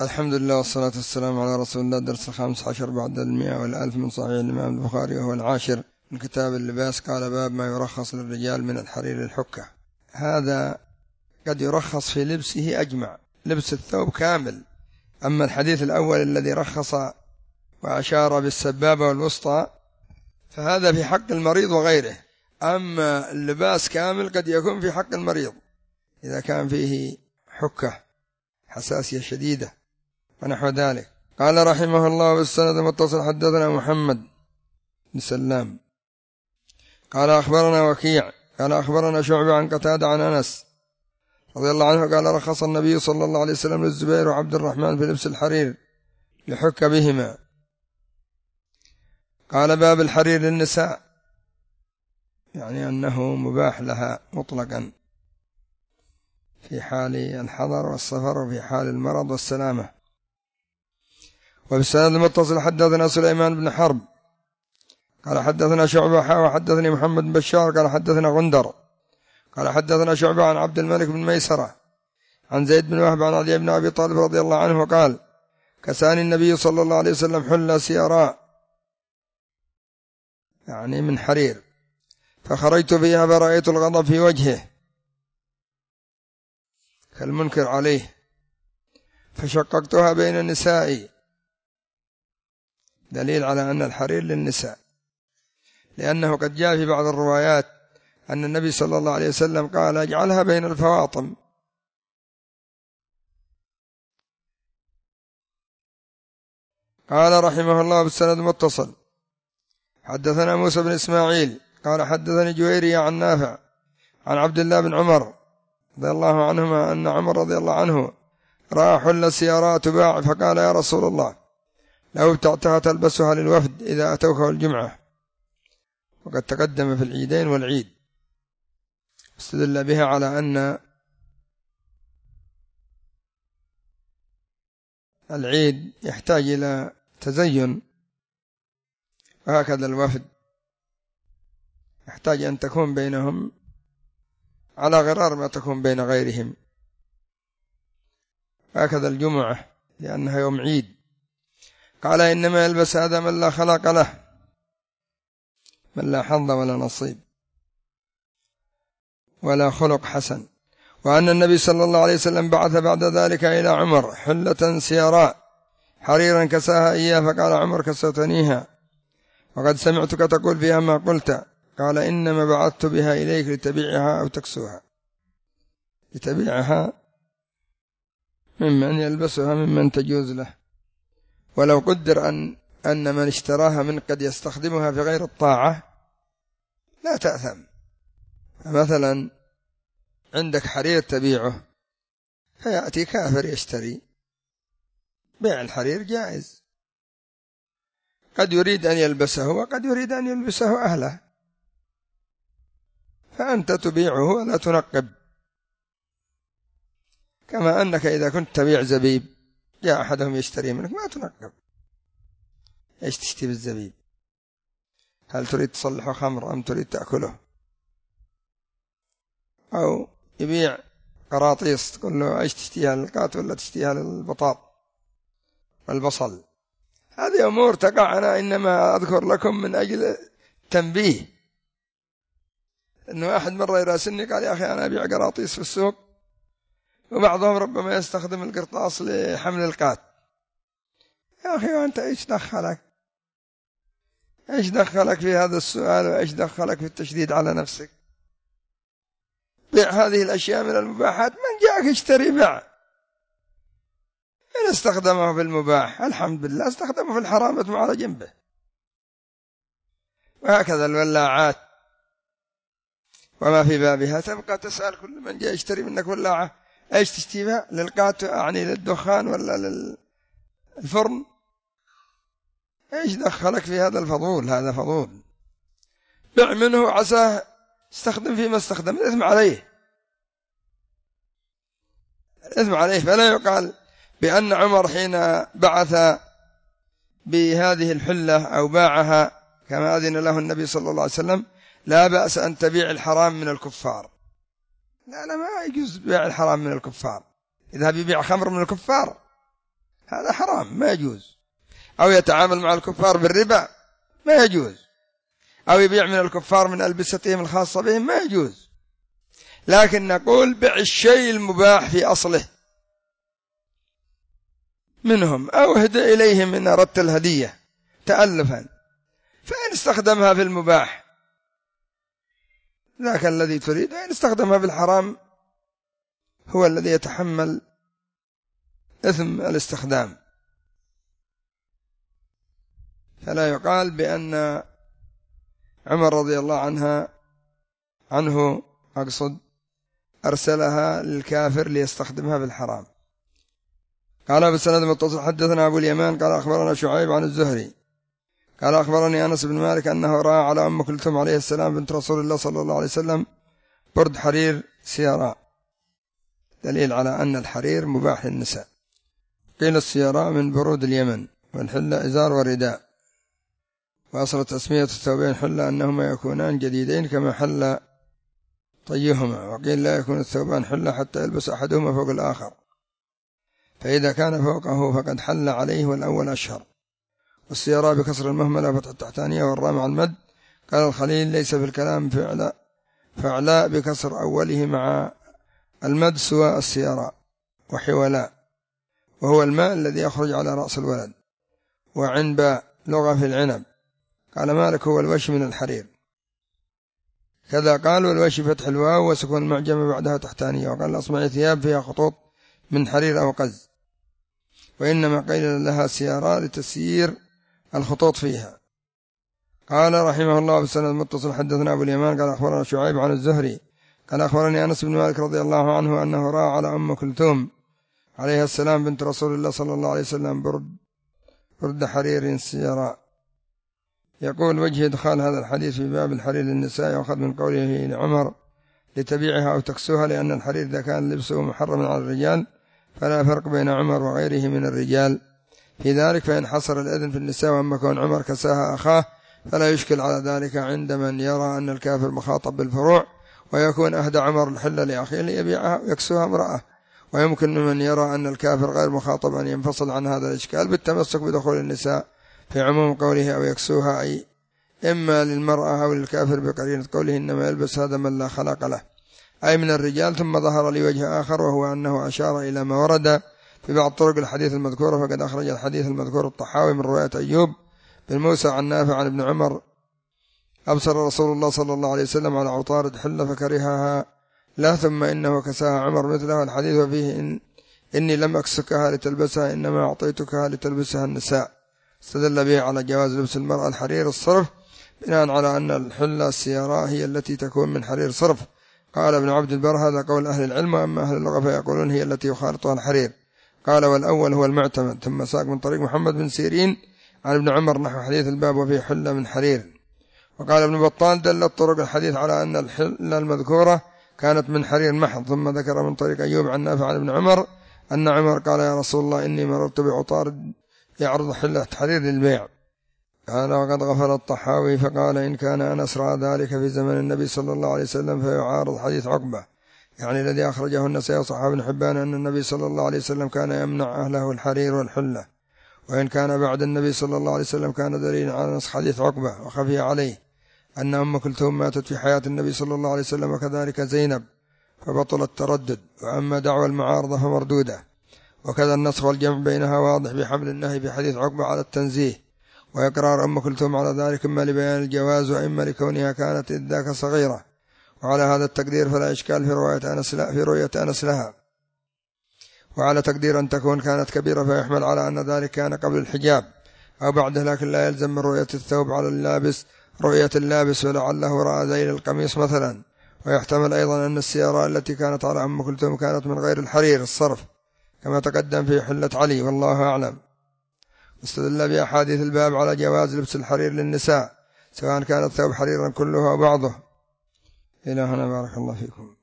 الحمد لله والصلاة والسلام على رسول الله. درس 15 بعد 100 والألف من صحيح الإمام البخاري، وهو العاشر من كتاب اللباس. قال: باب ما يرخص للرجال من الحرير الحكة. هذا قد يرخص في لبسه أجمع، لبس الثوب كامل. أما الحديث الأول الذي رخص وأشار بالسبابة والوسطى فهذا في حق المريض وغيره. أما اللباس كامل قد يكون في حق المريض إذا كان فيه حكة، حساسية شديدة ونحو ذلك. قال رحمه الله: بالسند المتصل حدثنا محمد بن سلام قال أخبرنا وكيع قال أخبرنا شعبة عن قتادة عن أنس رضي الله عنه قال: رخص النبي صلى الله عليه وسلم للزبير وعبد الرحمن في لبس الحرير لحك بهما. قال: باب الحرير للنساء، يعني أنه مباح لها مطلقا في حال الحضر والسفر وفي حال المرض والسلامة. وبالسند المتصل حدثنا سليمان بن حرب قال حدثنا شعبة وحدثني محمد بن بشار قال حدثنا غندر قال حدثنا شعبة عن عبد الملك بن ميسرة عن زيد بن وهب عن علي بن أبي طالب رضي الله عنه قال: كساني النبي صلى الله عليه وسلم حلة سيراء، يعني من حرير، فخرجت فيها فرأيت الغضب في وجهه كالمنكر عليه، فشققتها بين نسائي، دليل على أن الحرير للنساء، لأنه قد جاء في بعض الروايات أن النبي صلى الله عليه وسلم قال: اجعلها بين الفواطم. قال رحمه الله: بالسند المتصل حدثنا موسى بن إسماعيل قال حدثني جويري عن نافع عن عبد الله بن عمر رضي الله عنهما أن عمر رضي الله عنه رأى حلة سيارة تباع، فقال: يا رسول الله، لو ابتعتها تلبسها للوفد إذا أتوك الجمعة. وقد تقدم في العيدين والعيد، استدل بها على أن العيد يحتاج إلى تزين، وهكذا الوفد يحتاج أن تكون بينهم على غرار ما تكون بين غيرهم، هكذا الجمعة لأنها يوم عيد. قال: إنما يلبس هذا من لا خلق له، من لا حظ ولا نصيب ولا خلق حسن. وأن النبي صلى الله عليه وسلم بعث بعد ذلك إلى عمر حلة سيراء حريرا كساها إياه، فقال عمر: كسوتنيها وقد سمعتك تقول فيها ما قلت. قال: إنما بعثت بها إليك لتبيعها أو تكسوها، لتبيعها ممن يلبسها ممن تجوز له. ولو قدر أن من اشتراها من قد يستخدمها في غير الطاعة لا تأثم. مثلا عندك حرير تبيعه فيأتي كافر يشتري، بيع الحرير جائز، قد يريد أن يلبسه وقد يريد أن يلبسه أهله، فأنت تبيعه ولا تنقب. كما أنك إذا كنت تبيع زبيب جاء أحدهم يشتري منك ما تنقب، إيش تشتري بالزبيب؟ هل تريد تصلحه خمر أم تريد تأكله؟ أو يبيع قراطيس تقول له: إيش تشتيها، للقات ولا تشتيها للبطاط والبصل؟ هذه أمور تقع. أنا إنما أذكر لكم من أجل تنبيه، إنه واحد مرة يراسلني قال: يا أخي أنا أبيع قراطيس في السوق، وبعضهم ربما يستخدم القرطاس لحمل القات. يا أخي وأنت إيش دخلك؟ إيش دخلك في هذا السؤال، وإيش دخلك في التشديد على نفسك؟ بيع هذه الأشياء من المباحات، من جاءك يشتري بيع. إن استخدمه في المباح الحمد لله، استخدمه في الحرام اتمع على جنبه. وهكذا الولاعات وما في بابها، تبقى تسأل كل من جاء يشتري منك ولاعة: ايش تشتريها، للقات يعني للدخان ولا للفرن؟ ايش دخلك في هذا الفضول؟ هذا فضول، بيع منه عساه استخدم فيما استخدم، الإثم عليه، الإثم عليه. فلا يقال بأن عمر حين بعث بهذه الحلة أو باعها كما أذن له النبي صلى الله عليه وسلم لا بأس أن تبيع الحرام من الكفار. لا، ما يجوز بيع الحرام من الكفار. إذا بيبيع خمر من الكفار هذا حرام ما يجوز. أو يتعامل مع الكفار بالربا ما يجوز، أو يبيع من الكفار من ألبستهم الخاصة بهم ما يجوز. لكن نقول بع الشيء المباح في أصله منهم، أو اهدى إليهم إن أردت الهدية تألفا، فإن استخدمها في المباح ذاك الذي تريد، وإن استخدمها في الحرام هو الذي يتحمل إثم الاستخدام. فلا يقال بأن عمر رضي الله عنه أقصد أرسلها للكافر ليستخدمها في الحرام. قال بالسند المتصل حدثنا أبو اليمان قال أخبرنا شعيب عن الزهري قال أخبرني أنس بن مالك أنه رأى على أم كلثوم عليه السلام بنت رسول الله صلى الله عليه وسلم برد حرير سيراء، دليل على أن الحرير مباح للنساء. قيل السيراء من برود اليمن، والحلة إزار ورداء، وأصل تسمية الثوبين حلة أنهما يكونان جديدين كما حل طيهما، وقيل لا يكون الثوبان حلة حتى يلبس أحدهما فوق الآخر، فإذا كان فوقه فقد حل عليه والأول أشهر. والسيراء بكسر المهملة فتح التحتانية والراء مع المد. قال الخليل ليس في الكلام فعلاء بكسر أوله مع المد سواء السيراء وحولاء، وهو الماء الذي يخرج على رأس الولد. وعنباء لغة في العنب. قال مالك هو الوش من الحرير، كذا قال والوش فتح الواو وسكون المعجم بعدها تحتانية. وقال الأصمعي ثياب فيها خطوط من حرير أو قز، وإنما قيل لها سيارة لتسيير الخطوط فيها. قال رحمه الله بالسند المتصل حدثنا أبو اليمان قال أخبرنا شعيب عن الزهري قال أخبرني أنس بن مالك رضي الله عنه أنه رأى على أم كلثوم عليه السلام بنت رسول الله صلى الله عليه وسلم برد حرير سيراء. يقول وجه إدخال هذا الحديث في باب الحرير للنساء يأخذ من قوله لعمر لتبيعها أو تكسوها، لأن الحرير إذا كان لبسه محرما على الرجال فلا فرق بين عمر وغيره من الرجال في ذلك، فإن حصر الإذن في النساء وأما كون عمر كساها أخاه فلا يشكل على ذلك عند من يرى أن الكافر مخاطب بالفروع، ويكون أهدى عمر الحلة لأخيه ليبيعها ويكسوها امرأة. ويمكن من يرى أن الكافر غير مخاطب أن ينفصل عن هذا الإشكال بالتمسك بدخول النساء في عموم قوله أو يكسوها، أي إما للمرأة أو للكافر بقرينة قوله إنما يلبس هذا من لا خلق له، أي من الرجال. ثم ظهر لي وجه آخر وهو أنه أشار إلى ما ورد في بعض طرق الحديث المذكورة، فقد أخرج الحديث المذكور الطحاوي من رواية أيوب بن موسى عن نافع عن ابن عمر أبصر رسول الله صلى الله عليه وسلم على عطارد حلة فكرهها لا، ثم إنه كساها عمر مثله. الحديث وفيه إني لم أكسكها لتلبسها إنما أعطيتكها لتلبسها النساء. استدل به على جواز لبس المرأة الحرير الصرف بناء على أن الحلة السيراء هي التي تكون من حرير صرف. قال ابن عبد البر هذا قول أهل العلم، وأما أهل اللغة فيقولون هي التي يخالطها الحرير. قال والأول هو المعتمد. ثم ساق من طريق محمد بن سيرين عن ابن عمر نحو حديث الباب وفيه حلة من حرير. وقال ابن بطال دلت طرق الحديث على أن الحلة المذكورة كانت من حرير محض. ثم ذكر من طريق أيوب عن نافع عن ابن عمر أن عمر قال يا رسول الله إني مررت بعطارد يعرض حلة حرير للبيع. قال وقد غفل الطحاوي فقال إن كان أنس رأى ذلك في زمن النبي صلى الله عليه وسلم فيعارض حديث عقبة، يعني الذي أخرجه النسائي وصححه ابن حبان أن النبي صلى الله عليه وسلم كان يمنع أهله الحرير والحلة. وإن كان بعد النبي صلى الله عليه وسلم كان دليلا على نسخ حديث عقبة. وخفي عليه أن أم كلثوم ماتت في حياة النبي صلى الله عليه وسلم وكذلك زينب، فبطل التردد. وأما دعوى المعارضة فمردودة. وكذا النسخ والجمع بينها واضح بحمل النهي في حديث عقبة على التنزيه، وإقرار أم كلثوم على ذلك إما لبيان الجواز وإما لكونها كانت إذ ذاك صغيرة. وعلى هذا التقدير فلا إشكال في رؤية أنس لها، وعلى تقدير أن تكون كانت كبيرة فيحمل على أن ذلك كان قبل الحجاب أو بعده، لكن لا يلزم من رؤية الثوب على اللابس رؤية اللابس، ولعله رأى ذيل القميص مثلا. ويحتمل أيضا أن السيارة التي كانت على أم كلثوم كانت من غير الحرير الصرف كما تقدم في حلة علي، والله أعلم. استدل بأحاديث الباب على جواز لبس الحرير للنساء سواء كان الثوب حريرا كله أو بعضه. إلى هنا بارك الله فيكم.